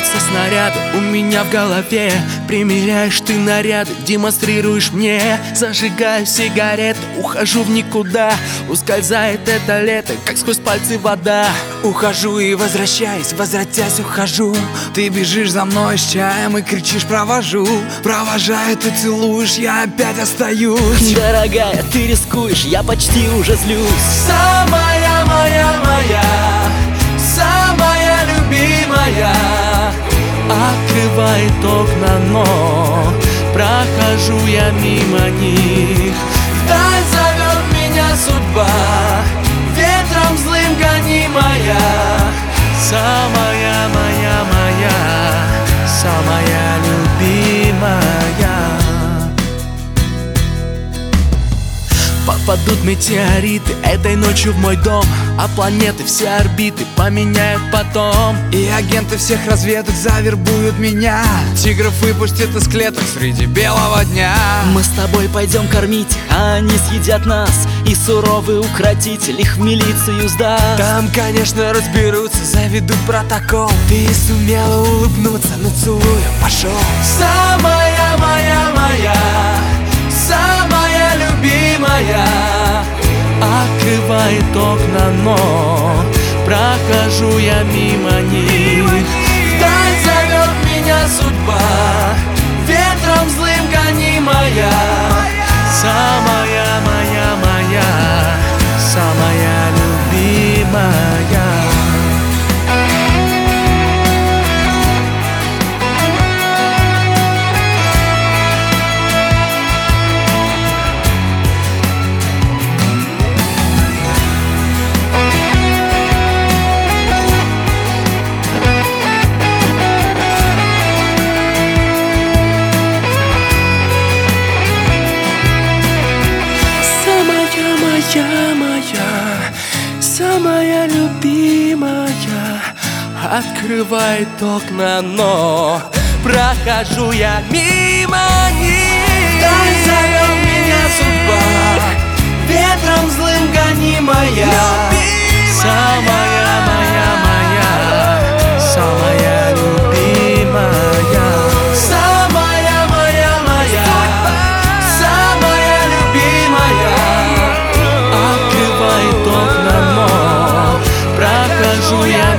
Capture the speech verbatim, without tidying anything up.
Взрываются снаряды у меня в голове. Примеряешь ты наряды, демонстрируешь мне. Зажигаю сигареты, ухожу в никуда. Ускользает это лето, как сквозь пальцы вода. Ухожу и возвращаюсь, возвратясь ухожу. Ты бежишь за мной с чаем и кричишь «провожу». Провожаю, ты целуешь, я опять остаюсь. Дорогая, ты рискуешь, я почти уже злюсь. Самая моя моя, самая любимая, открывает окна, но прохожу я мимо них. вдаль зовет меня судьба, ветром злым гонимая. Самая моя моя, самая любимая. Попадут метеориты этой ночью в мой дом, а планеты все орбиты поменяют потом. И агенты всех разведок завербуют меня. Тигров выпустят из клеток среди белого дня. Мы с тобой пойдем кормить их, а они съедят нас. И суровый укротитель их в милицию сдаст. Там, конечно, разберутся, заведут протокол. Ты сумела улыбнуться, ну целую, пошел. Самая моя моя, самая любимая, открывает окна, но прохожу я мимо них. вдаль зовет меня судьба, ветром злым гонимая. Самая моя моя, самая любимая. Моя, моя, самая любимая, открывает окна, но прохожу я мимо них. Вдаль зовет меня судьба, ветром злым гонимая. Самая моя моя, самая любимая. Самая моя моя, самая любимая, открывает окна, но прохожу я